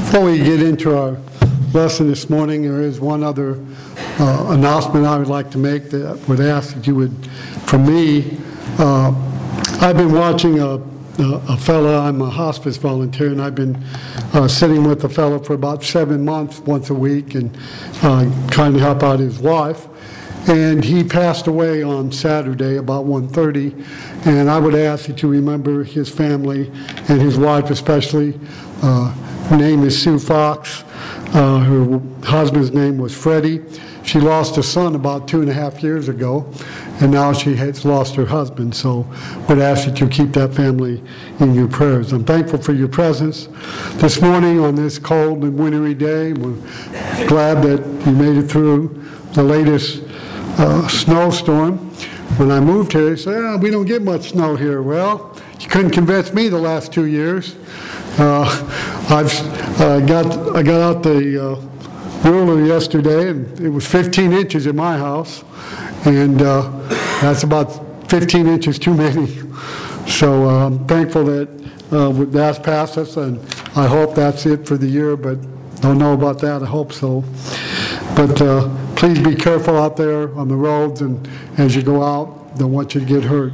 Before we get into our lesson this morning, there is one other announcement I would like to make that would ask that you would, for me, I've been watching a fellow, I'm a hospice volunteer, and I've been sitting with a fellow for about 7 months, once a week, and trying to help out his wife. And he passed away on Saturday about 1:30, and I would ask that you remember his family and his wife especially. Her name is Sue Fox. Her husband's name was Freddie. She lost a son about 2.5 years ago, and now she has lost her husband. So I would ask that you keep that family in your prayers. I'm thankful for your presence this morning on this cold and wintry day. We're glad that you made it through the latest snowstorm. When I moved here, they said, we don't get much snow here. Well, you couldn't convince me the last 2 years. I got out the ruler yesterday, and it was 15 inches in my house, and that's about 15 inches too many. So I'm thankful that that's passed us, and I hope that's it for the year, but don't know about that. I hope so. But please be careful out there on the roads, and as you go out, don't want you to get hurt.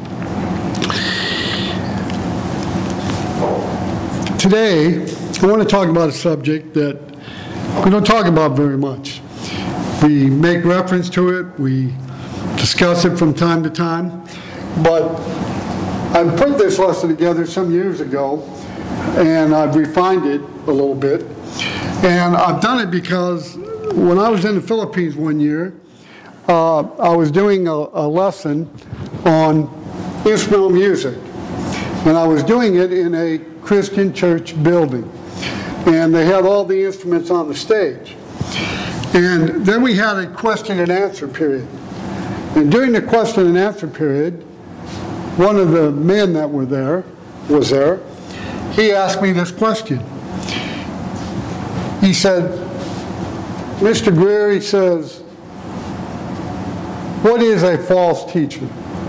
Today, I want to talk about a subject that we don't talk about very much. We make reference to it, we discuss it from time to time, but I put this lesson together some years ago, and I've refined it a little bit. And I've done it because when I was in the Philippines one year, I was doing a lesson on instrumental music. And I was doing it in a Christian church building. And they had all the instruments on the stage. And then we had a question and answer period. And during the question and answer period, one of the men that was there, he asked me this question. He said, Mr. Greer, he says, what is a false teacher?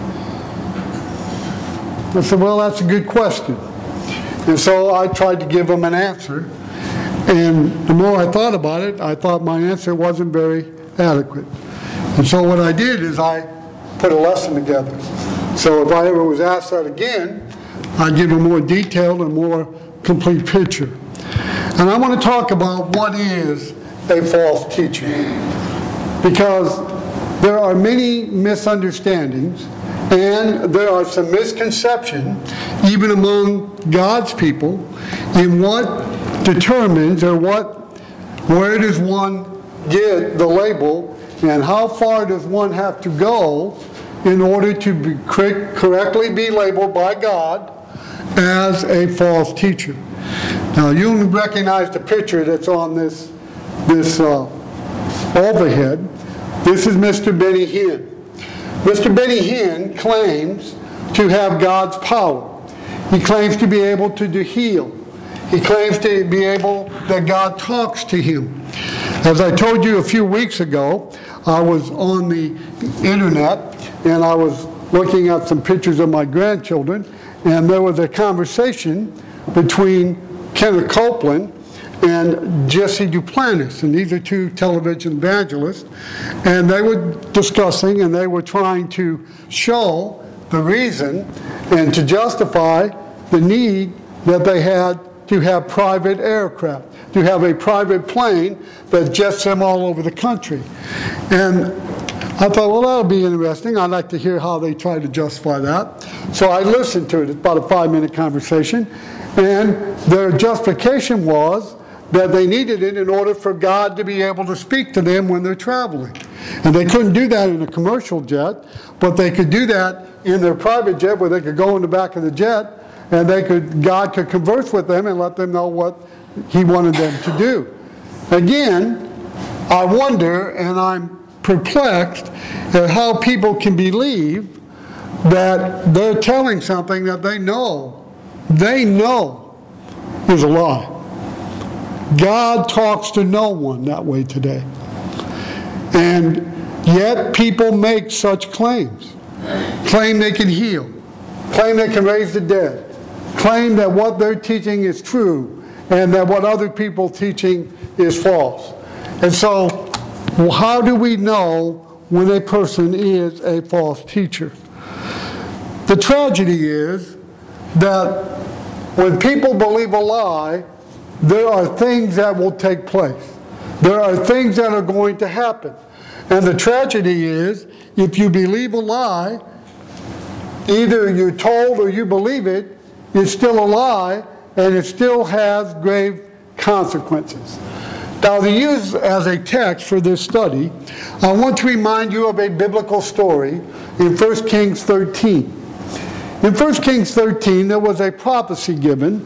I said, well, that's a good question. And so I tried to give him an answer. And the more I thought about it, I thought my answer wasn't very adequate. And so what I did is I put a lesson together. So if I ever was asked that again, I'd give a more detailed and more complete picture. And I want to talk about what is a false teacher. Because there are many misunderstandings and there are some misconceptions, even among God's people, in what determines or where does one get the label and how far does one have to go in order to be correctly be labeled by God as a false teacher. Now you recognize the picture that's on this overhead. This is Mr. Benny Hinn. Mr. Benny Hinn claims to have God's power. He claims to be able to heal. He claims to be able that God talks to him. As I told you a few weeks ago, I was on the internet and I was looking at some pictures of my grandchildren, and there was a conversation between Kenneth Copeland and Jesse Duplantis, and these are two television evangelists, and they were discussing and they were trying to show the reason and to justify the need that they had to have private aircraft, to have a private plane that jets them all over the country. And I thought, well, that'll be interesting. I'd like to hear how they try to justify that. So I listened to it. It's about a 5-minute conversation. And their justification was that they needed it in order for God to be able to speak to them when they're traveling. And they couldn't do that in a commercial jet, but they could do that in their private jet where they could go in the back of the jet and God could converse with them and let them know what he wanted them to do. Again, I wonder and I'm perplexed at how people can believe that they're telling something that they know is a lie. God talks to no one that way today. And yet people make such claims. Claim they can heal. Claim they can raise the dead. Claim that what they're teaching is true and that what other people teaching is false. And so, how do we know when a person is a false teacher? The tragedy is that when people believe a lie, there are things that will take place. There are things that are going to happen. And the tragedy is, if you believe a lie, either you're told or you believe it, it's still a lie, and it still has grave consequences. Now, to use as a text for this study, I want to remind you of a biblical story in 1 Kings 13. In 1 Kings 13, there was a prophecy given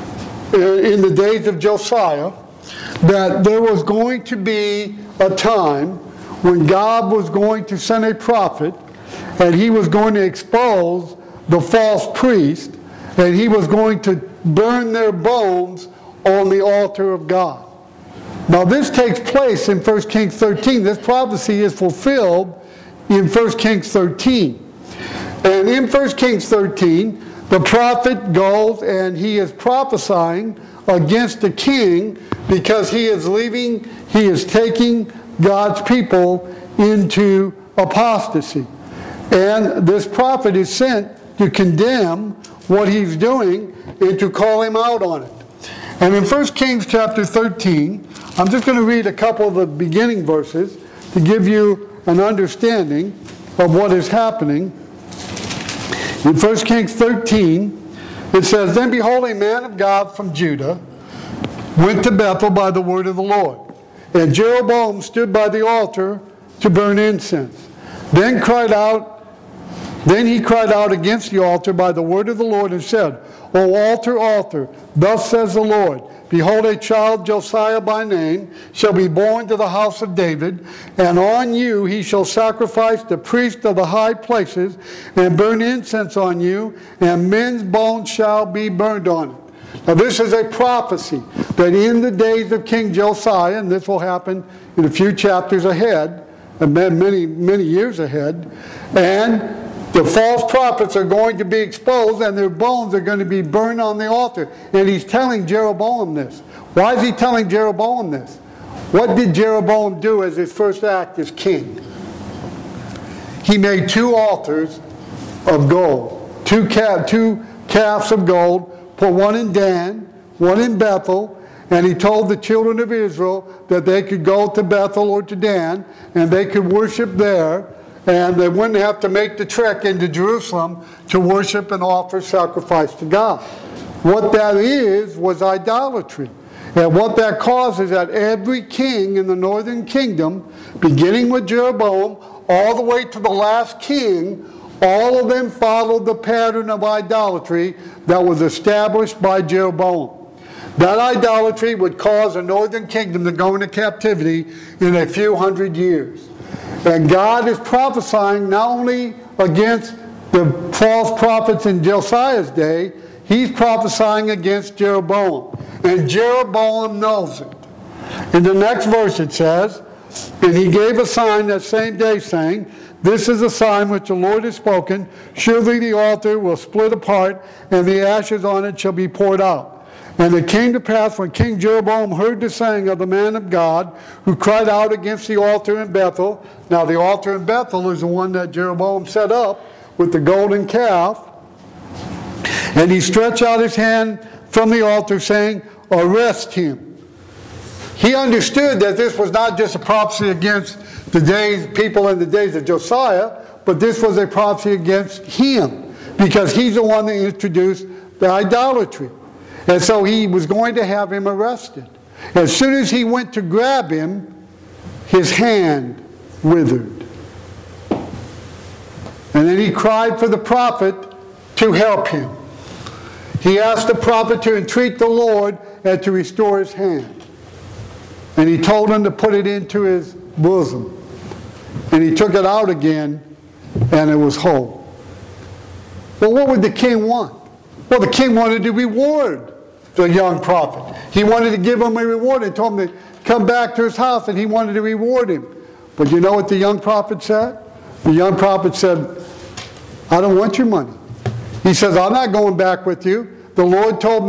in the days of Josiah that there was going to be a time when God was going to send a prophet, and he was going to expose the false priest, and he was going to burn their bones on the altar of God. Now this takes place in 1 Kings 13. This prophecy is fulfilled in 1 Kings 13. And in 1 Kings 13, the prophet goes and he is prophesying against the king because he is taking God's people into apostasy. And this prophet is sent to condemn what he's doing and to call him out on it. And in 1 Kings chapter 13, I'm just going to read a couple of the beginning verses to give you an understanding of what is happening. In 1 Kings 13, it says, "Then behold, a man of God from Judah went to Bethel by the word of the Lord. And Jeroboam stood by the altar to burn incense. Then he cried out against the altar by the word of the Lord and said, O altar, altar, thus says the Lord, behold, a child, Josiah by name, shall be born to the house of David, and on you he shall sacrifice the priest of the high places, and burn incense on you, and men's bones shall be burned on it." Now this is a prophecy that in the days of King Josiah, and this will happen in a few chapters ahead, and many, many years ahead, and the false prophets are going to be exposed and their bones are going to be burned on the altar. And he's telling Jeroboam this. Why is he telling Jeroboam this? What did Jeroboam do as his first act as king? He made 2 altars of gold, two calves of gold, put one in Dan, one in Bethel, and he told the children of Israel that they could go to Bethel or to Dan and they could worship there, and they wouldn't have to make the trek into Jerusalem to worship and offer sacrifice to God. What that was idolatry. And what that caused is that every king in the northern kingdom, beginning with Jeroboam, all the way to the last king, all of them followed the pattern of idolatry that was established by Jeroboam. That idolatry would cause the northern kingdom to go into captivity in a few hundred years. And God is prophesying not only against the false prophets in Josiah's day, he's prophesying against Jeroboam. And Jeroboam knows it. In the next verse it says, "And he gave a sign that same day, saying, This is a sign which the Lord has spoken. Surely the altar will split apart, and the ashes on it shall be poured out. And it came to pass when King Jeroboam heard the saying of the man of God, who cried out against the altar in Bethel." Now the altar in Bethel is the one that Jeroboam set up with the golden calf. "And he stretched out his hand from the altar, saying, Arrest him." He understood that this was not just a prophecy against people in the days of Josiah, but this was a prophecy against him, because he's the one that introduced the idolatry. And so he was going to have him arrested. As soon as he went to grab him, his hand withered. And then he cried for the prophet to help him. He asked the prophet to entreat the Lord and to restore his hand. And he told him to put it into his bosom. And he took it out again, and it was whole. Well, what would the king want? Well, the king wanted to reward the young prophet. He wanted to give him a reward and told him to come back to his house, and he wanted to reward him. But you know what the young prophet said? The young prophet said, "I don't want your money." He says, "I'm not going back with you. The Lord told me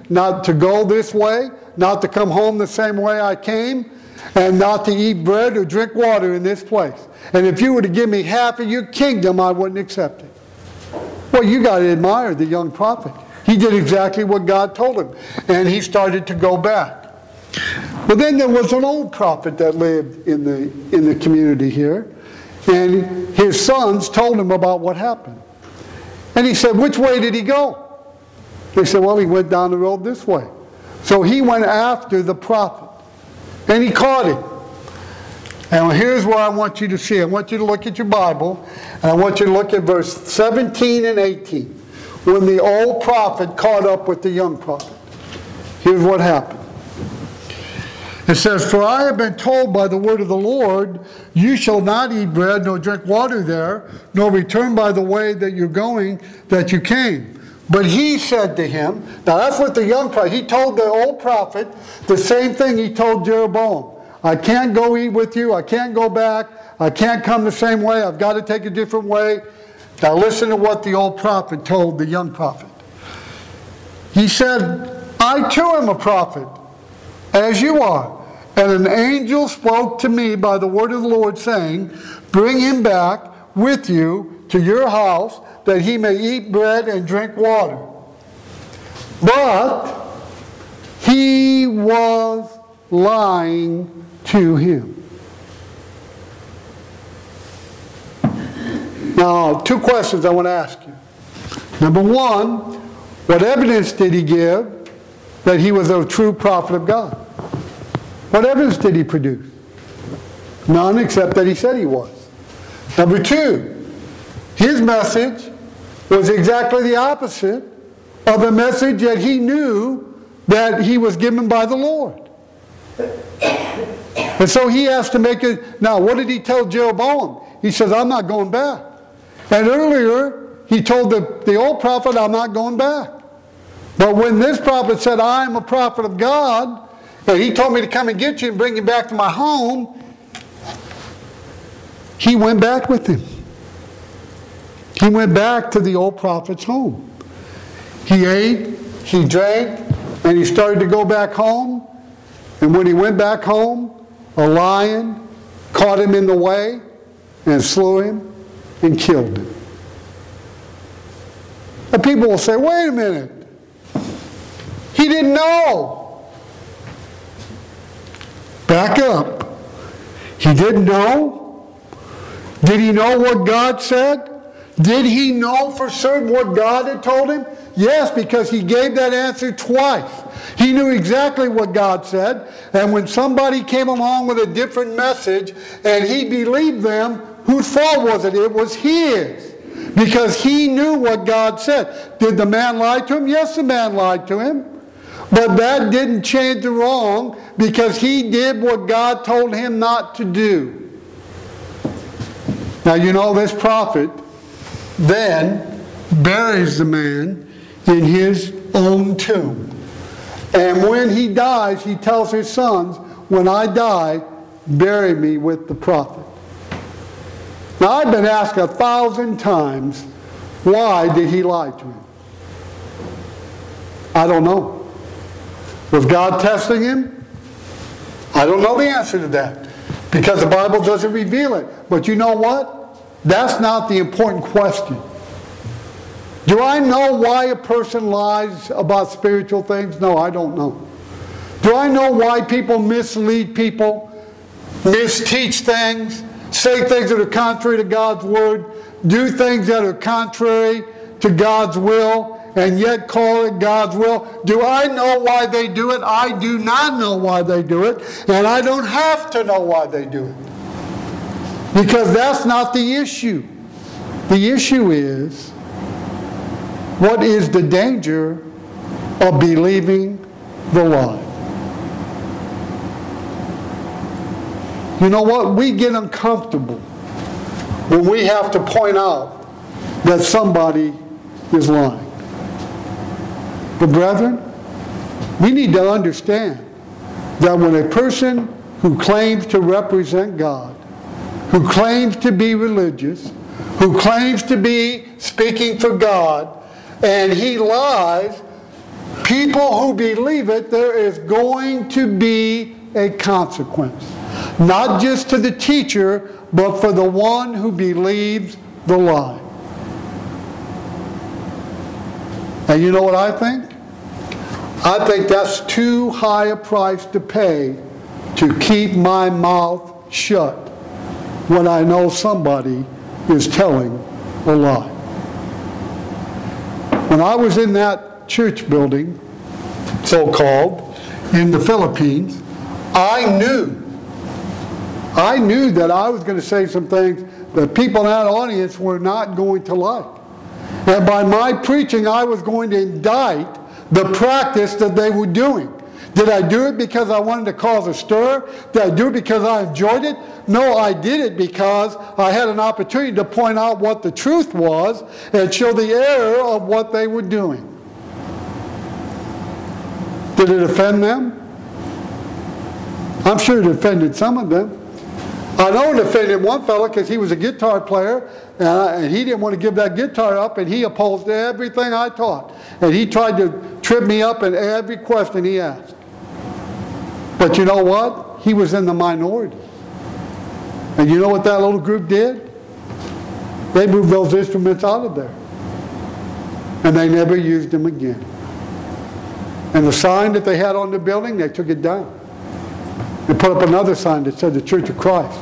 not to go this way, not to come home the same way I came, and not to eat bread or drink water in this place. And if you were to give me half of your kingdom, I wouldn't accept it. Well, you got to admire the young prophet. He did exactly what God told him, and he started to go back. But then there was an old prophet that lived in the community here, and his sons told him about what happened. And he said, which way did he go? They said, well, he went down the road this way. So he went after the prophet, and he caught him. And here's what I want you to see. I want you to look at your Bible, and I want you to look at verse 17 and 18, when the old prophet caught up with the young prophet. Here's what happened. It says, for I have been told by the word of the Lord, you shall not eat bread, nor drink water there, nor return by the way that you're going, that you came. But he said to him, now that's what the young prophet, he told the old prophet the same thing he told Jeroboam. I can't go eat with you, I can't go back, I can't come the same way, I've got to take a different way. Now listen to what the old prophet told the young prophet. He said, I too am a prophet, as you are. And an angel spoke to me by the word of the Lord, saying, bring him back with you to your house, that he may eat bread and drink water. But he was lying to him. Now, two questions I want to ask you. Number one, what evidence did he give that he was a true prophet of God? What evidence did he produce? None, except that he said he was. Number two, his message was exactly the opposite of the message that he knew that he was given by the Lord. And so he has to make it. Now, what did he tell Jeroboam? He says, I'm not going back. And earlier, he told the old prophet, I'm not going back. But when this prophet said, I am a prophet of God, and he told me to come and get you and bring you back to my home, he went back with him. He went back to the old prophet's home. He ate, he drank, and he started to go back home. And when he went back home, a lion caught him in the way and slew him and killed him. And people will say, wait a minute. He didn't know. Back up. He didn't know? Did he know what God said? Did he know for certain what God had told him? Yes, because he gave that answer twice. He knew exactly what God said, and when somebody came along with a different message and he believed them, whose fault was it? It was his. Because he knew what God said. Did the man lie to him? Yes, the man lied to him. But that didn't change the wrong, because he did what God told him not to do. Now, you know, this prophet then buries the man in his own tomb. And when he dies, he tells his sons, when I die, bury me with the prophet. Now, I've been asked 1,000 times, why did he lie to him? I don't know. Was God testing him? I don't know the answer to that, because the Bible doesn't reveal it. But you know what? That's not the important question. Do I know why a person lies about spiritual things? No, I don't know. Do I know why people mislead people, misteach things, say things that are contrary to God's word, do things that are contrary to God's will, and yet call it God's will? Do I know why they do it? I do not know why they do it, and I don't have to know why they do it. Because that's not the issue. The issue is, what is the danger of believing the lie? You know what? We get uncomfortable when we have to point out that somebody is lying. But brethren, we need to understand that when a person who claims to represent God, who claims to be religious, who claims to be speaking for God, and he lies, people who believe it, there is going to be a consequence. Not just to the teacher, but for the one who believes the lie. And you know what I think? I think that's too high a price to pay to keep my mouth shut when I know somebody is telling a lie. When I was in that church building, so-called, in the Philippines, I knew that I was going to say some things that people in that audience were not going to like. And by my preaching, I was going to indict the practice that they were doing. Did I do it because I wanted to cause a stir? Did I do it because I enjoyed it? No, I did it because I had an opportunity to point out what the truth was and show the error of what they were doing. Did it offend them? I'm sure it offended some of them. I know it offended one fellow because he was a guitar player and he didn't want to give that guitar up, and he opposed everything I taught. And he tried to trip me up in every question he asked. But you know what? He was in the minority. And you know what that little group did? They moved those instruments out of there. And they never used them again. And the sign that they had on the building, they took it down. They put up another sign that said the Church of Christ.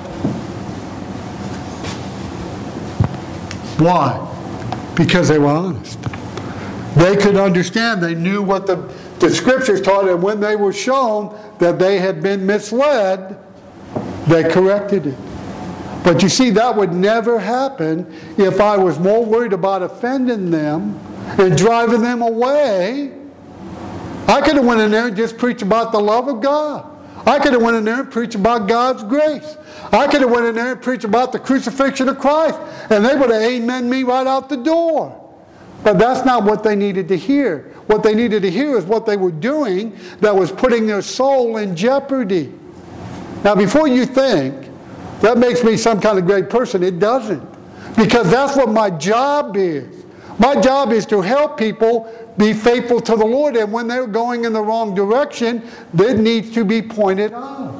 Why? Because they were honest. They could understand. They knew what the Scriptures taught, and when they were shown that they had been misled, they corrected it. But you see, that would never happen if I was more worried about offending them and driving them away. I could have went in there and just preached about the love of God. I could have went in there and preached about God's grace. I could have went in there and preached about the crucifixion of Christ, and they would have amen me right out the door. But that's not what they needed to hear. What they needed to hear is what they were doing that was putting their soul in jeopardy. Now, before you think that makes me some kind of great person, it doesn't. Because that's what my job is. My job is to help people be faithful to the Lord, and when they're going in the wrong direction, that needs to be pointed out.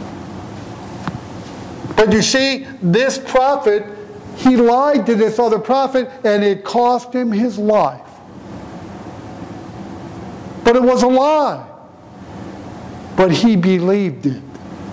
But you see, this prophet, he lied to this other prophet, and it cost him his life. But it was a lie. But he believed it.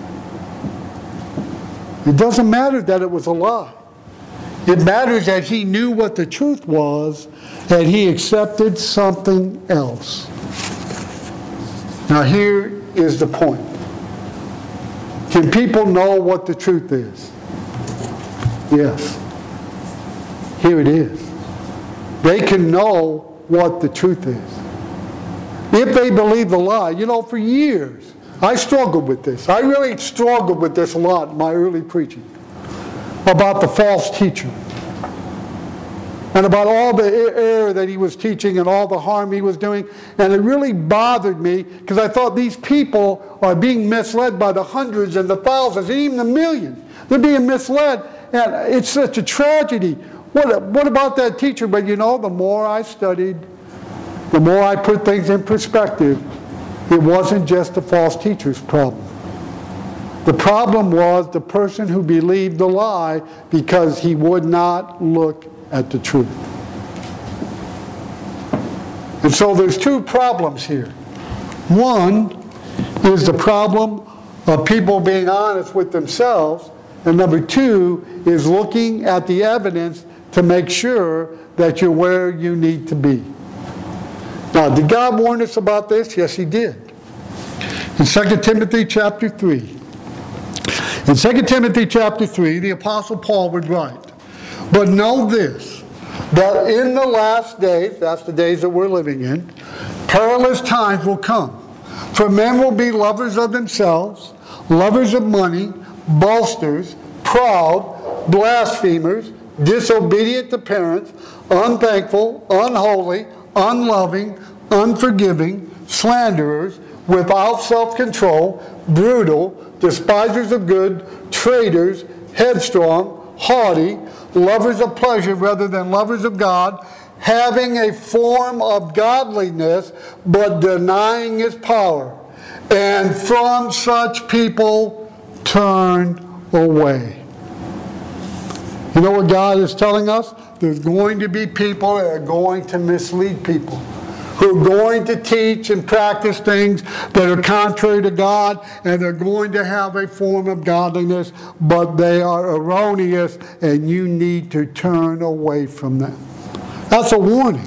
It doesn't matter that it was a lie. It matters that he knew what the truth was, and he accepted something else. Now here is the point. Can people know what the truth is? Yes. Here it is. They can know what the truth is. If they believe the lie, you know, for years, I struggled with this. I really struggled with this a lot in my early preaching about the false teacher and about all the error that he was teaching and all the harm he was doing. And it really bothered me because I thought these people are being misled by the hundreds and the thousands and even the millions. They're being misled, and it's such a tragedy. What about that teacher? But you know, the more I studied, the more I put things in perspective, it wasn't just the false teacher's problem. The problem was the person who believed the lie because he would not look at the truth. And so there's two problems here. One is the problem of people being honest with themselves, and number two is looking at the evidence to make sure that you're where you need to be. Now, did God warn us about this? Yes, He did. In 2 Timothy chapter 3. In 2 Timothy chapter 3, the Apostle Paul would write, "But know this, that in the last days," that's the days that we're living in, "perilous times will come. For men will be lovers of themselves, lovers of money, boasters, proud, blasphemers, disobedient to parents, unthankful, unholy, unloving, unforgiving, slanderers, without self-control, brutal, despisers of good, traitors, headstrong, haughty, lovers of pleasure rather than lovers of God, having a form of godliness, but denying its power. And from such people turn away. You know what God is telling us? There's going to be people that are going to mislead people, who are going to teach and practice things that are contrary to God, and they're going to have a form of godliness, but they are erroneous, and you need to turn away from them. That's a warning.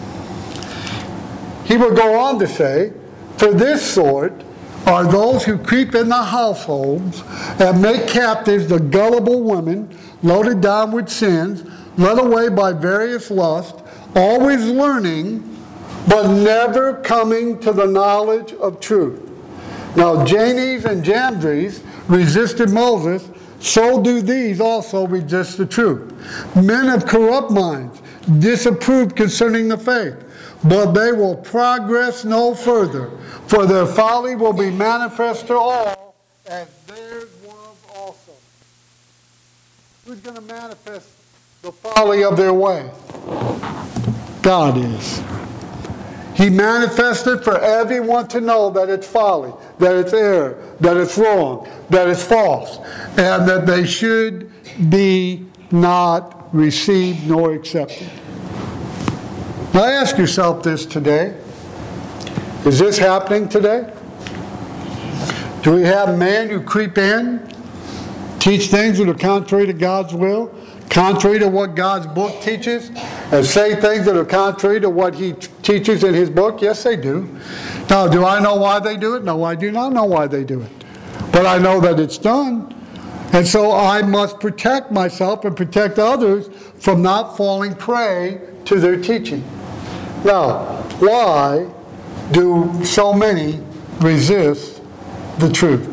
He will go on to say, for this sort are those who creep in the households and make captives the gullible women, loaded down with sins, led away by various lusts, always learning, but never coming to the knowledge of truth. Now Jannes and Jambres resisted Moses, so do these also resist the truth. Men of corrupt minds disapprove concerning the faith, but they will progress no further, for their folly will be manifest to all, as theirs was also. Who's going to manifest the folly of their way? God is. He manifested for everyone to know that it's folly, that it's error, that it's wrong, that it's false, and that they should be not received nor accepted. Now ask yourself this today. Is this happening today? Do we have men who creep in, teach things that are contrary to God's will, contrary to what God's book teaches, and say things that are contrary to what He teaches in His book? Yes, they do. Now, do I know why they do it? No, I do not know why they do it. But I know that it's done. And so I must protect myself and protect others from not falling prey to their teaching. Now, why do so many resist the truth?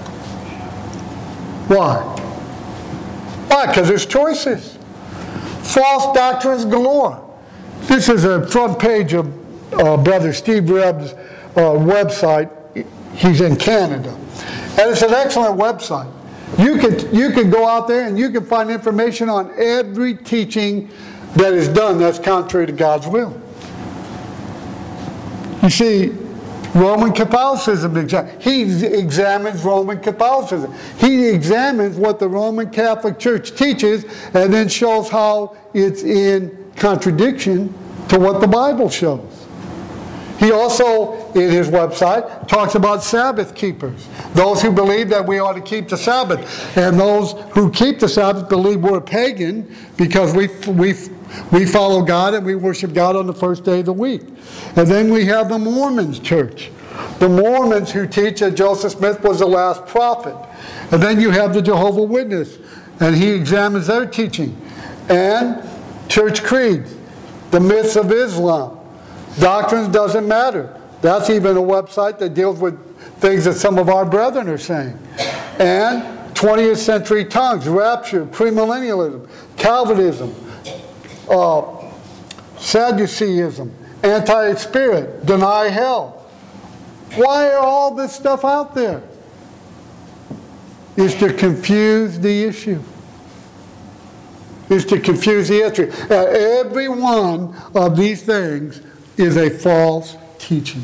Why? Why? Because there's choices. False doctrines galore. This is a front page of Brother Steve Rebb's website. He's in Canada. And it's an excellent website. You can go out there and you can find information on every teaching that is done that's contrary to God's will. You see, Roman Catholicism, he examines Roman Catholicism. He examines what the Roman Catholic Church teaches and then shows how it's in contradiction to what the Bible shows. He also, in his website, talks about Sabbath keepers. Those who believe that we ought to keep the Sabbath. And those who keep the Sabbath believe we're pagan because we follow God and we worship God on the first day of the week. And then we have the Mormons church. The Mormons who teach that Joseph Smith was the last prophet. And then you have the Jehovah's Witness, and he examines their teaching. And church creeds, the myths of Islam. Doctrines doesn't matter. That's even a website that deals with things that some of our brethren are saying. And 20th century tongues, rapture, premillennialism, Calvinism, Sadduceeism, anti-spirit, deny hell. Why are all this stuff out there? Is to confuse the issue. Is to confuse the issue. Every one of these things is a false teaching.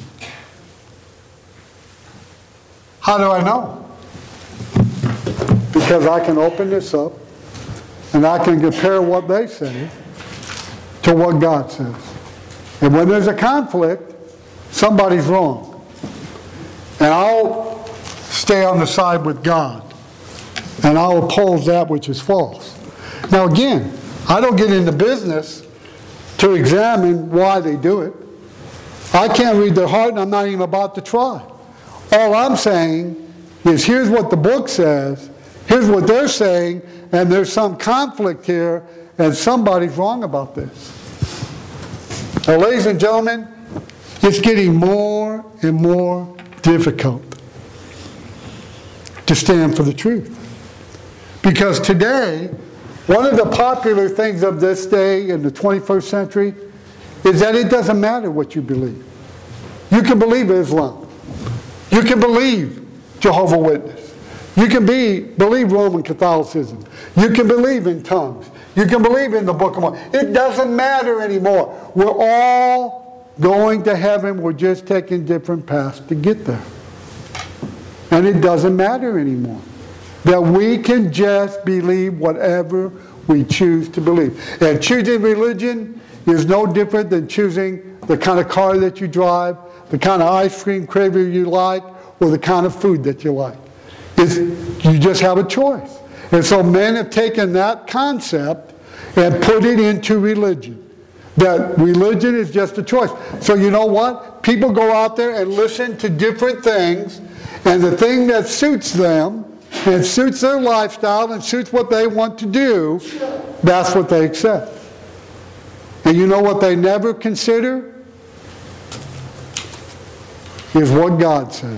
How do I know? Because I can open this up and I can compare what they say to what God says. And when there's a conflict, somebody's wrong. And I'll stay on the side with God. And I'll oppose that which is false. Now again, I don't get into business to examine why they do it. I can't read their heart and I'm not even about to try. All I'm saying is here's what the book says, here's what they're saying, and there's some conflict here, and somebody's wrong about this. Now, ladies and gentlemen, it's getting more and more difficult to stand for the truth. Because today, one of the popular things of this day in the 21st century is that it doesn't matter what you believe. You can believe Islam. You can believe Jehovah's Witness. You can believe Roman Catholicism. You can believe in tongues. You can believe in the Book of Mormon. It doesn't matter anymore. We're all going to heaven. We're just taking different paths to get there. And it doesn't matter anymore. That we can just believe whatever we choose to believe. And choosing religion is no different than choosing the kind of car that you drive, the kind of ice cream craver you like, or the kind of food that you like. You just have a choice. And so men have taken that concept and put it into religion. That religion is just a choice. So you know what? People go out there and listen to different things, and the thing that suits them and suits their lifestyle and suits what they want to do, that's what they accept. And you know what they never consider? Is what God says.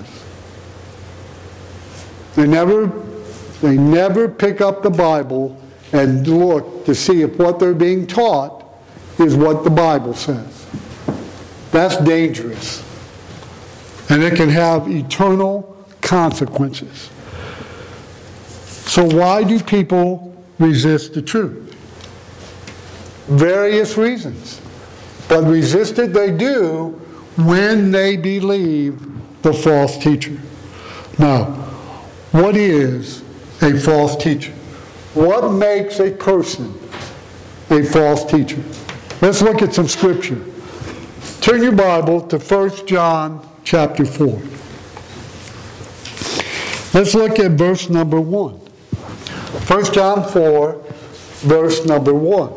They never pick up the Bible and look to see if what they're being taught is what the Bible says. That's dangerous. And it can have eternal consequences. So why do people resist the truth? Various reasons. But resist it they do when they believe the false teacher. Now, what is a false teacher? What makes a person a false teacher? Let's look at some scripture. Turn your Bible to 1 John chapter 4. Let's look at verse number 1. 1 John 4, verse number 1.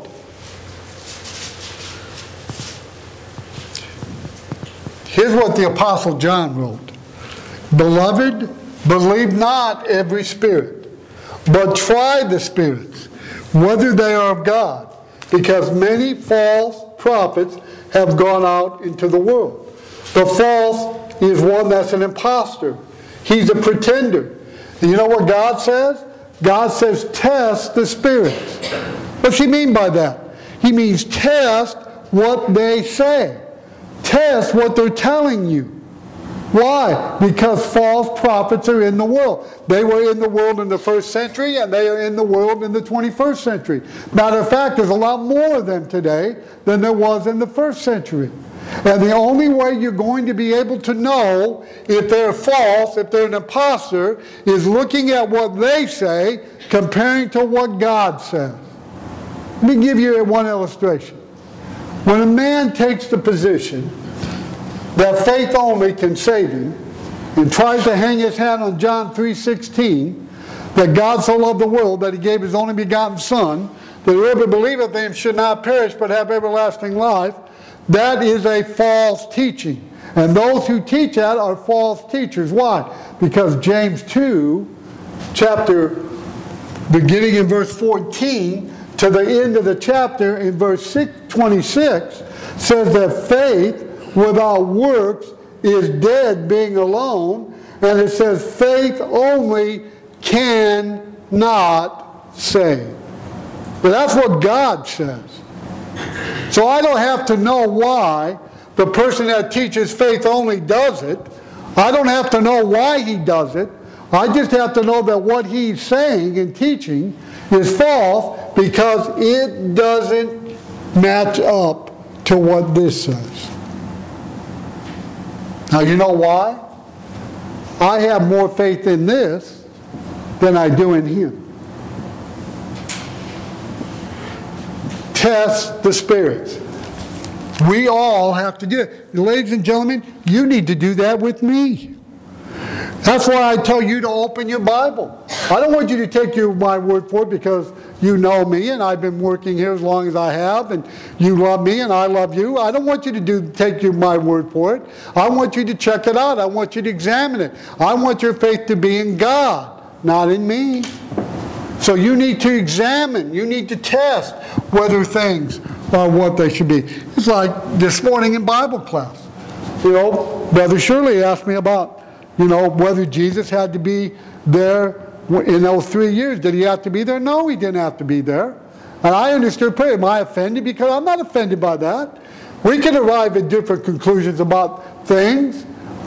Here's what the Apostle John wrote. Beloved, believe not every spirit, but try the spirits, whether they are of God, because many false prophets have gone out into the world. The false is one that's an imposter. He's a pretender. And you know what God says? God says, test the spirits. What's he mean by that? He means test what they say. Test what they're telling you. Why? Because false prophets are in the world. They were in the world in the first century, and they are in the world in the 21st century. Matter of fact, there's a lot more of them today than there was in the first century. And the only way you're going to be able to know if they're false, if they're an imposter, is looking at what they say, comparing to what God says. Let me give you one illustration. When a man takes the position that faith only can save him, and tries to hang his hat on John 3:16, that God so loved the world that he gave his only begotten Son, that whoever believeth in him should not perish but have everlasting life, that is a false teaching. And those who teach that are false teachers. Why? Because James 2, beginning in verse 14, to the end of the chapter in verse 26, says that faith without works is dead, being alone. And it says faith only cannot save. But that's what God says. So I don't have to know why the person that teaches faith only does it. I don't have to know why he does it. I just have to know that what he's saying and teaching is false because it doesn't match up to what this says. Now you know why? I have more faith in this than I do in him. Test the spirits. We all have to do it. Ladies and gentlemen, you need to do that with me. That's why I tell you to open your Bible. I don't want you to take my word for it because you know me and I've been working here as long as I have and you love me and I love you. I don't want you to take my word for it. I want you to check it out. I want you to examine it. I want your faith to be in God, not in me. So you need to examine, you need to test whether things are what they should be. It's like this morning in Bible class. Brother Shirley asked me about, whether Jesus had to be there in those 3 years. Did he have to be there? No, he didn't have to be there. And I understood prayer. Am I offended? Because I'm not offended by that. We can arrive at different conclusions about things,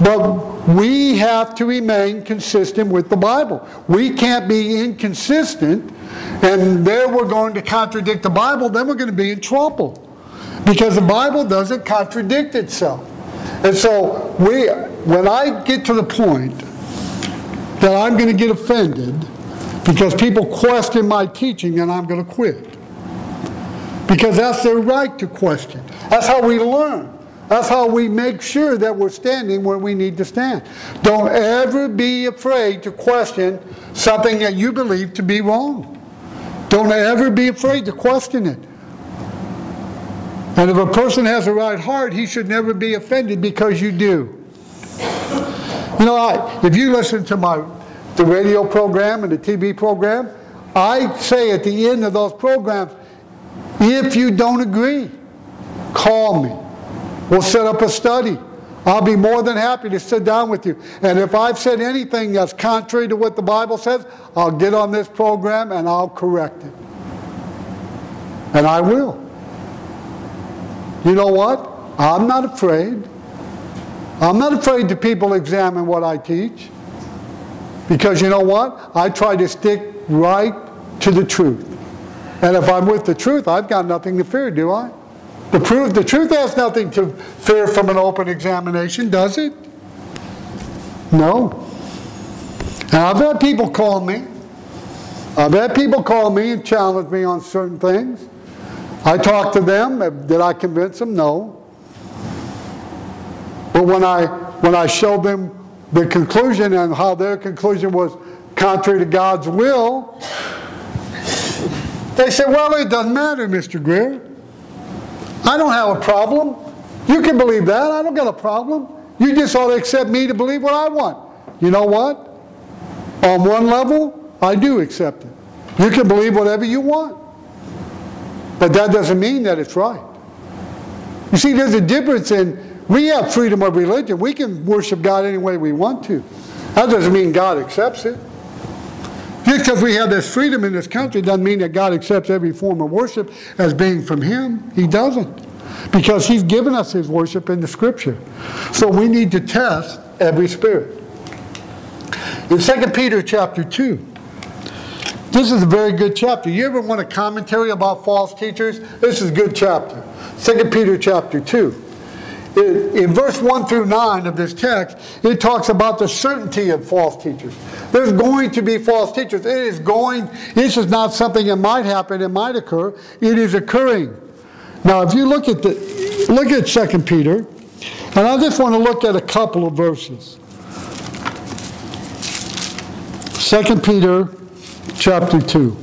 But we have to remain consistent with the Bible. We can't be inconsistent, and there we're going to contradict the Bible, then we're going to be in trouble. Because the Bible doesn't contradict itself. And so when I get to the point that I'm going to get offended because people question my teaching, then I'm going to quit. Because that's their right to question. That's how we learn. That's how we make sure that we're standing where we need to stand. Don't ever be afraid to question something that you believe to be wrong. Don't ever be afraid to question it. And if a person has a right heart, he should never be offended because you do. You know, if you listen to the radio program and the TV program, I say at the end of those programs, if you don't agree, call me. We'll set up a study. I'll be more than happy to sit down with you. And if I've said anything that's contrary to what the Bible says, I'll get on this program and I'll correct it. And I will. You know what? I'm not afraid. I'm not afraid that people examine what I teach. Because you know what? I try to stick right to the truth. And if I'm with the truth, I've got nothing to fear, do I? The truth has nothing to fear from an open examination, does it? No. And I've had people call me. I've had people call me and challenge me on certain things. I talk to them. Did I convince them? No. But when I showed them the conclusion and how their conclusion was contrary to God's will, they said, well, it doesn't matter, Mr. Greer. I don't have a problem. You can believe that. I don't got a problem. You just ought to accept me to believe what I want. You know what? On one level, I do accept it. You can believe whatever you want. But that doesn't mean that it's right. You see, there's a difference we have freedom of religion. We can worship God any way we want to. That doesn't mean God accepts it. Just because we have this freedom in this country doesn't mean that God accepts every form of worship as being from Him. He doesn't. Because He's given us His worship in the Scripture. So we need to test every spirit. In 2 Peter chapter 2, this is a very good chapter. You ever want a commentary about false teachers? This is a good chapter. 2 Peter chapter 2. In verse 1 through 9 of this text, it talks about the certainty of false teachers. There's going to be false teachers. This is not something that might happen, it might occur. It is occurring. Now, if you look at 2 Peter, and I just want to look at a couple of verses. 2 Peter chapter 2.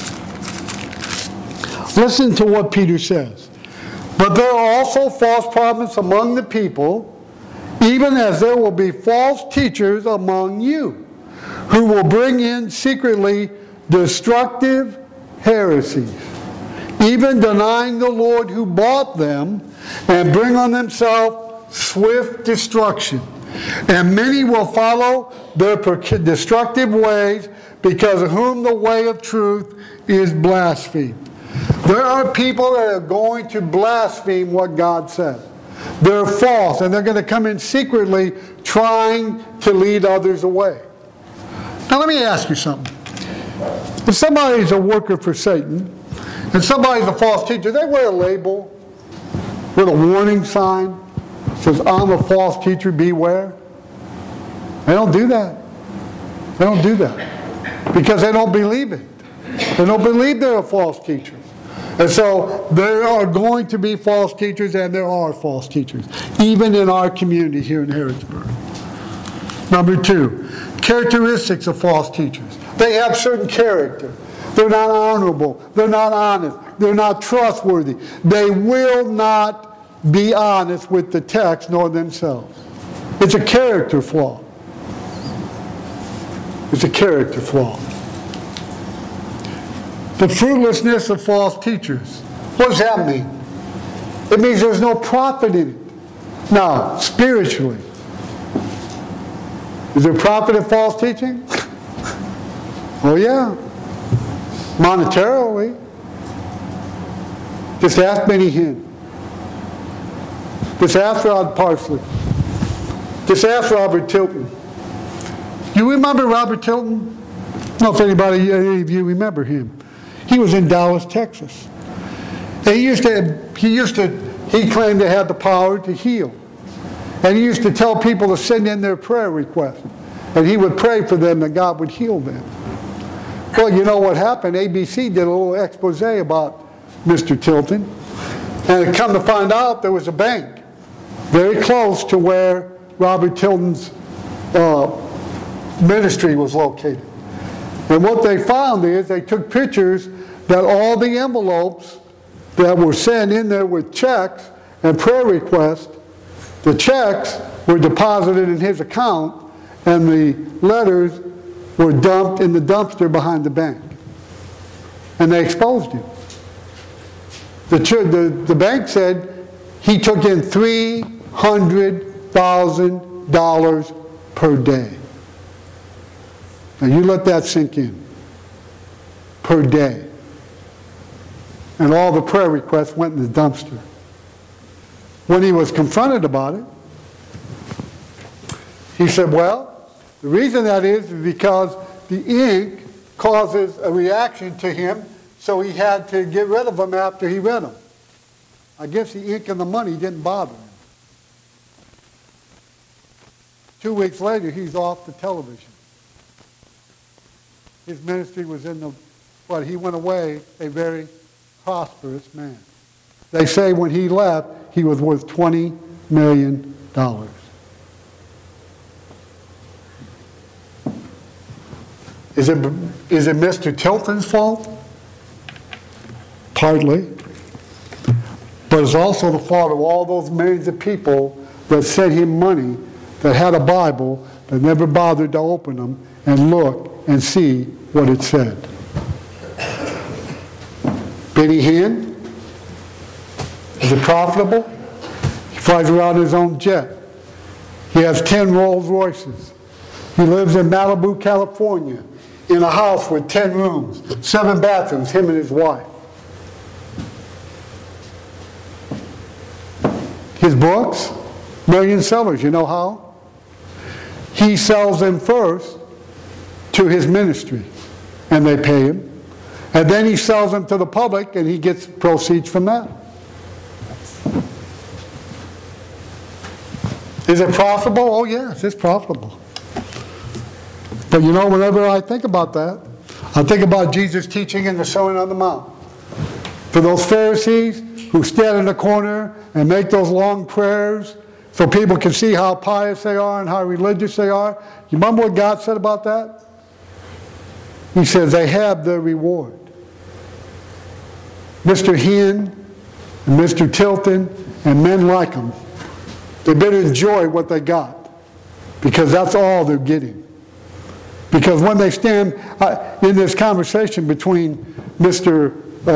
Listen to what Peter says. But there are also false prophets among the people, even as there will be false teachers among you, who will bring in secretly destructive heresies, even denying the Lord who bought them, and bring on themselves swift destruction. And many will follow their destructive ways, because of whom the way of truth is blasphemed. There are people that are going to blaspheme what God says. They're false, and they're going to come in secretly trying to lead others away. Now let me ask you something. If somebody's a worker for Satan, and somebody's a false teacher, they wear a label with a warning sign that says, I'm a false teacher, beware. They don't do that. They don't do that. Because they don't believe it. They don't believe they're a false teacher. And so there are going to be false teachers, and there are false teachers, even in our community here in Harrodsburg. Number 2, characteristics of false teachers. They have certain character. They're not honorable. They're not honest. They're not trustworthy. They will not be honest with the text nor themselves. It's a character flaw. It's a character flaw. The fruitlessness of false teachers. What does that mean? It means there's no profit in it. Now, spiritually, is there profit in false teaching? Oh yeah. Monetarily. Just ask Benny Hinn. Just ask Rod Parsley. Just ask Robert Tilton. You remember Robert Tilton? I don't know if any of you remember him. He was in Dallas, Texas. And he claimed to have the power to heal. And he used to tell people to send in their prayer requests. And he would pray for them that God would heal them. Well, you know what happened? ABC did a little expose about Mr. Tilton. And it come to find out there was a bank very close to where Robert Tilton's ministry was located. And what they found is they took pictures that all the envelopes that were sent in there with checks and prayer requests, the checks were deposited in his account and the letters were dumped in the dumpster behind the bank. And they exposed him. The bank said he took in $300,000 per day. Now you let that sink in. Per day. And all the prayer requests went in the dumpster. When he was confronted about it, he said, well, the reason that is because the ink causes a reaction to him, so he had to get rid of them after he read them. I guess the ink and the money didn't bother him. 2 weeks later, he's off the television. His ministry was he went away a very prosperous man. They say when he left, he was worth $20 million. Is it Mr. Tilton's fault? Partly. But it's also the fault of all those millions of people that sent him money, that had a Bible, that never bothered to open them and look and see what it said. Benny Hinn, is it profitable? He flies around in his own jet. He has 10 Rolls Royces. He lives in Malibu, California, in a house with 10 rooms, 7 bathrooms, him and his wife. His books, million sellers. You know how? He sells them first to his ministry, and they pay him. And then he sells them to the public, and he gets proceeds from that. Is it profitable? Oh, yes, it's profitable. But you know, whenever I think about that, I think about Jesus' teaching in the Sermon on the Mount. For those Pharisees who stand in the corner and make those long prayers so people can see how pious they are and how religious they are. You remember what God said about that? He says they have their reward. Mr. Hinn and Mr. Tilton and men like them, they better enjoy what they got, because that's all they're getting. Because when they stand in this conversation between Mr.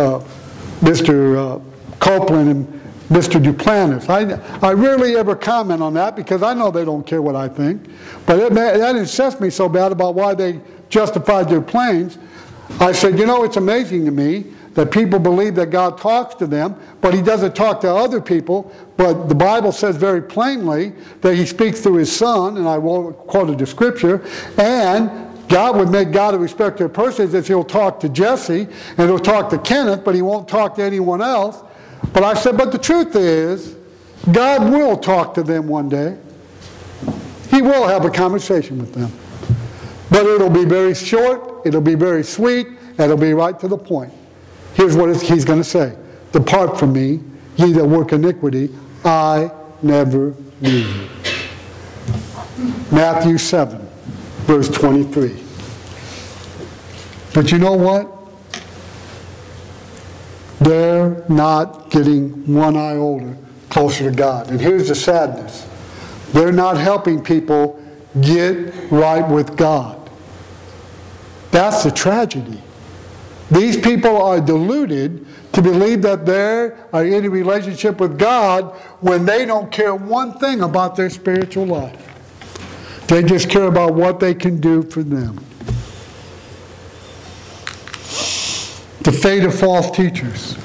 Copeland and Mr. Duplantis, I rarely ever comment on that because I know they don't care what I think. But that incensed me so bad about why they justified their planes. I said, you know, it's amazing to me that people believe that God talks to them, but he doesn't talk to other people. But the Bible says very plainly that he speaks through his Son, and I quoted the scripture, and God would make God a respecter of persons if he'll talk to Jesse, and he'll talk to Kenneth, but he won't talk to anyone else. But I said, but the truth is, God will talk to them one day. He will have a conversation with them. But it'll be very short, it'll be very sweet, and it'll be right to the point. Here's what he's going to say. Depart from me, ye that work iniquity, I never knew you. Matthew 7, verse 23. But you know what? They're not getting one iota closer to God. And here's the sadness. They're not helping people get right with God. That's the tragedy. These people are deluded to believe that they are in a relationship with God when they don't care one thing about their spiritual life. They just care about what they can do for them. The fate of false teachers.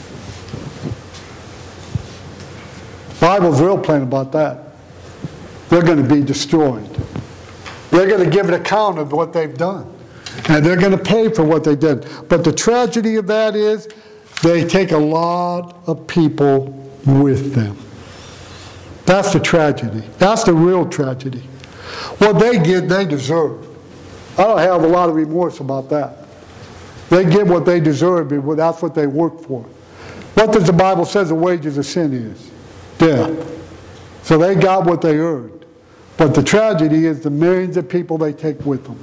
The Bible's real plain about that. they're going to be destroyed. They're going to give an account of what they've done. And they're going to pay for what they did. But the tragedy of that is they take a lot of people with them. That's the tragedy. That's the real tragedy. What they get, they deserve. I don't have a lot of remorse about that. They get what they deserve, but that's what they work for. What does the Bible say the wages of sin is? Death. So they got what they earned. But the tragedy is the millions of people they take with them.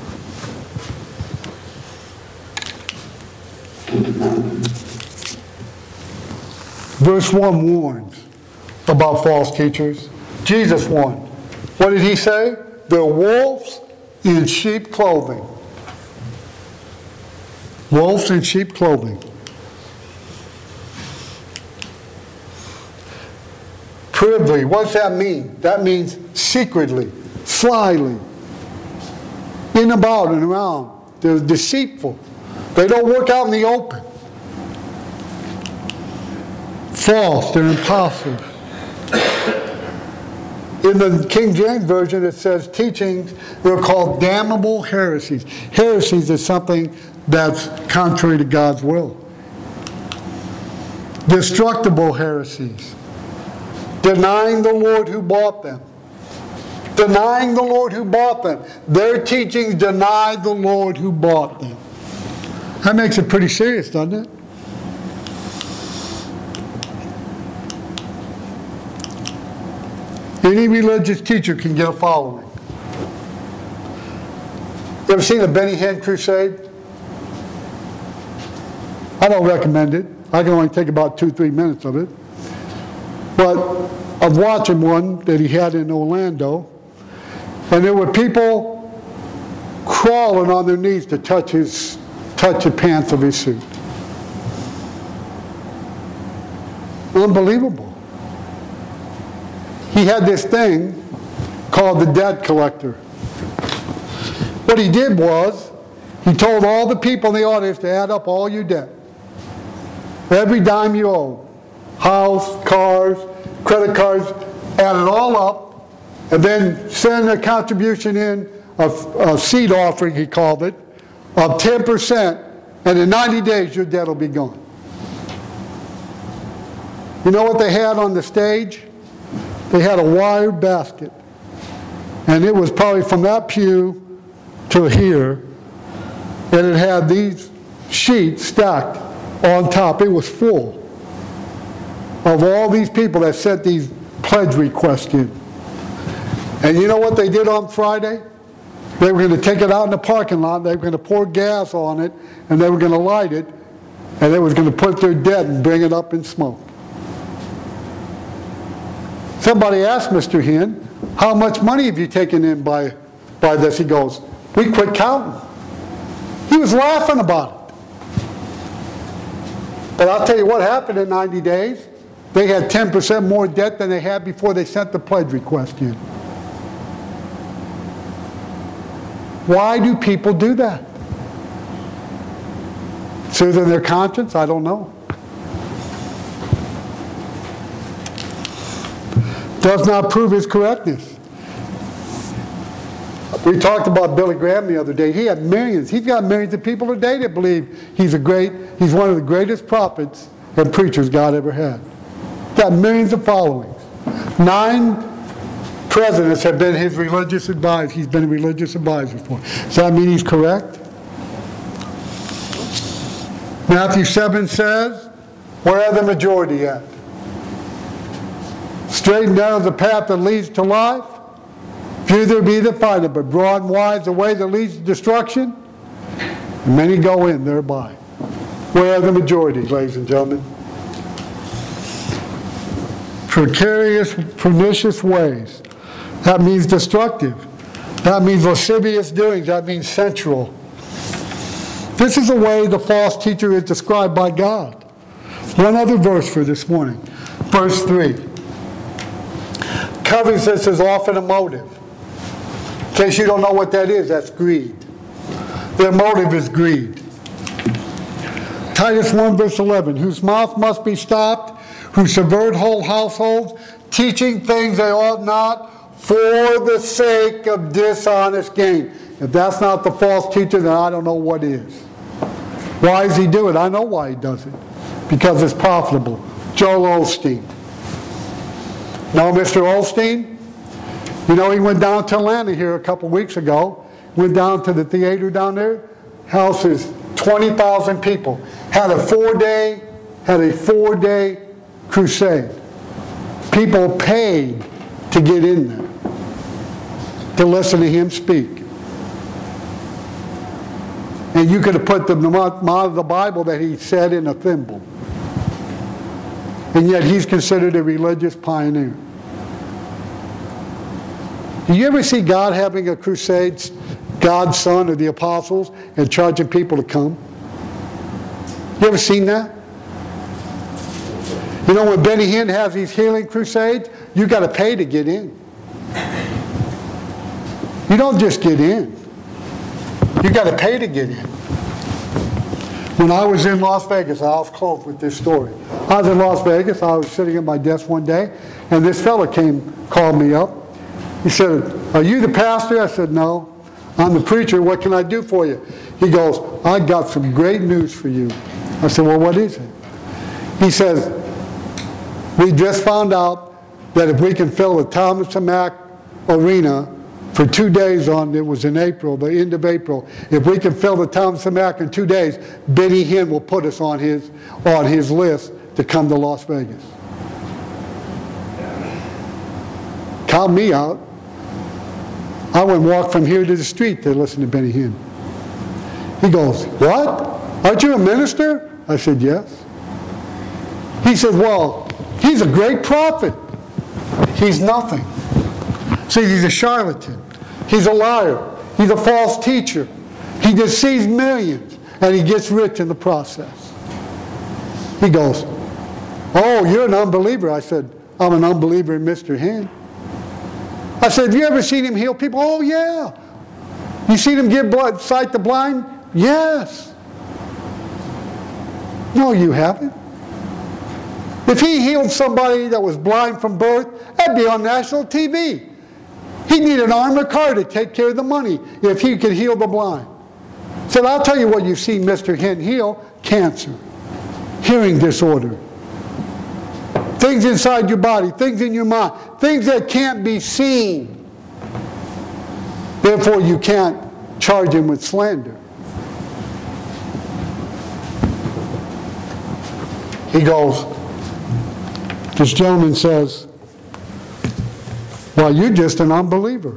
Verse 1 warns about false teachers. Jesus warned. What did he say? They're wolves in sheep clothing. Wolves in sheep clothing. Privily, what's that mean? That means secretly, slyly, in about and around. They're deceitful. They don't work out in the open. False, they're imposters. In the King James Version it says teachings, they're called damnable heresies. Heresies is something that's contrary to God's will. Destructible heresies. Denying the Lord who bought them. Denying the Lord who bought them. Their teachings deny the Lord who bought them. That makes it pretty serious, doesn't it? Any religious teacher can get a following. You ever seen a Benny Hinn crusade? I don't recommend it. I can only take about 2-3 minutes of it. But I was watching one that he had in Orlando, and there were people crawling on their knees to touch the pants of his suit. Unbelievable. He had this thing called the debt collector. What he did was, he told all the people in the audience to add up all your debt. Every dime you owe. House, cars, credit cards, add it all up, and then send a contribution in, a seed offering, he called it, of 10%, and in 90 days your debt will be gone. You know what they had on the stage? They had a wire basket, and it was probably from that pew to here, and it had these sheets stacked on top. It was full of all these people that sent these pledge requests in. And you know what they did on Friday? They were going to take it out in the parking lot, they were going to pour gas on it, and they were going to light it, and they was going to put their debt and bring it up in smoke. Somebody asked Mr. Hinn, how much money have you taken in by this? He goes, we quit counting. He was laughing about it. But I'll tell you what happened in 90 days. They had 10% more debt than they had before they sent the pledge request in. Why do people do that? Soothe their conscience? I don't know. Does not prove his correctness. We talked about Billy Graham the other day. He had millions. He's got millions of people today that believe he's one of the greatest prophets and preachers God ever had. Got millions of followings. 9 presidents have been his religious advisor. He's been a religious advisor for. Does that mean he's correct? Matthew 7 says, where are the majority at? Straight and narrow is the path that leads to life. Few there be that find it, but broad and wide is the way that leads to destruction, and many go in thereby. Where are the majority, ladies and gentlemen? Precarious, pernicious ways. That means destructive. That means lascivious doings. That means sensual. This is the way the false teacher is described by God. One other verse for this morning. Verse 3. Covetousness is often a motive. In case you don't know what that is, that's greed. Their motive is greed. Titus 1 verse 11, whose mouth must be stopped, who subvert whole households, teaching things they ought not, for the sake of dishonest gain. If that's not the false teacher, then I don't know what is. Why does he do it? I know why he does it. Because it's profitable. Joel Osteen. Know Mr. Osteen? You know, he went down to Atlanta here a couple weeks ago. Went down to the theater down there. Houses 20,000 people. Had a four-day crusade. People paid to get in there, to listen to him speak. And you could have put the amount of the Bible that he said in a thimble. And yet he's considered a religious pioneer. Do you ever see God having a crusade, God's Son or the apostles, and charging people to come? You ever seen that? You know, when Benny Hinn has these healing crusades, you got to pay to get in. You don't just get in. You got to pay to get in. When I was in Las Vegas, I'll close with this story. I was in Las Vegas. I was sitting at my desk one day, and this fella called me up. He said, "Are you the pastor?" I said, "No, I'm the preacher. What can I do for you?" He goes, "I got some great news for you." I said, "Well, what is it?" He says, "We just found out that if we can fill the Thomas and Mack Arena for 2 days it was in April, the end of April, if we can fill the Thomas and Mack in 2 days, Benny Hinn will put us on his list to come to Las Vegas." Count me out. I went and walked from here to the street to listen to Benny Hinn. He goes, "What? Aren't you a minister?" I said, "Yes." He said, "Well, he's a great prophet." He's nothing. See, he's a charlatan. He's a liar. He's a false teacher. He deceives millions, and he gets rich in the process. He goes, "Oh, you're an unbeliever." I said, "I'm an unbeliever in Mr. Hinn." I said, "Have you ever seen him heal people?" "Oh, yeah." "You seen him give sight to blind?" "Yes." "No, you haven't." If he healed somebody that was blind from birth, that'd be on national TV. He'd need an armored car to take care of the money if he could heal the blind. I said, "I'll tell you what you've seen Mr. Hinn heal: cancer, hearing disorder, things inside your body, things in your mind, things that can't be seen. Therefore, you can't charge him with slander." He goes, this gentleman says, "Well, you're just an unbeliever."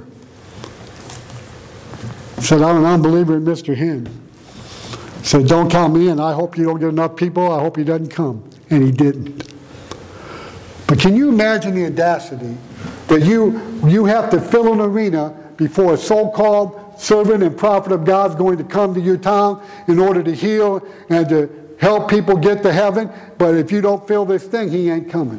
I said, "I'm an unbeliever in Mr. Hinn." I said, "Don't count me in. I hope you don't get enough people. I hope he doesn't come." And he didn't. But can you imagine the audacity that you have to fill an arena before a so-called servant and prophet of God is going to come to your town in order to heal and to help people get to heaven, but if you don't fill this thing, he ain't coming?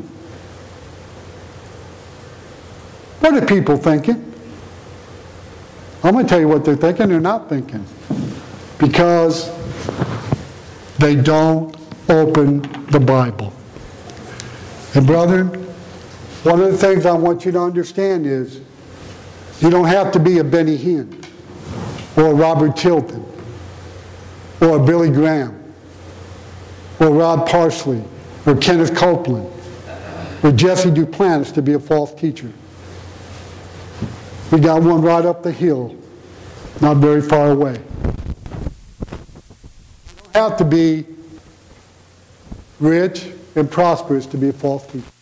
What are people thinking? I'm going to tell you what they're thinking. They're not thinking. Because they don't open the Bible. And brethren, one of the things I want you to understand is you don't have to be a Benny Hinn or a Robert Tilton or a Billy Graham or Rod Parsley or Kenneth Copeland or Jesse Duplantis to be a false teacher. We got one right up the hill, not very far away. You don't have to be rich and prosperous to be a false teacher.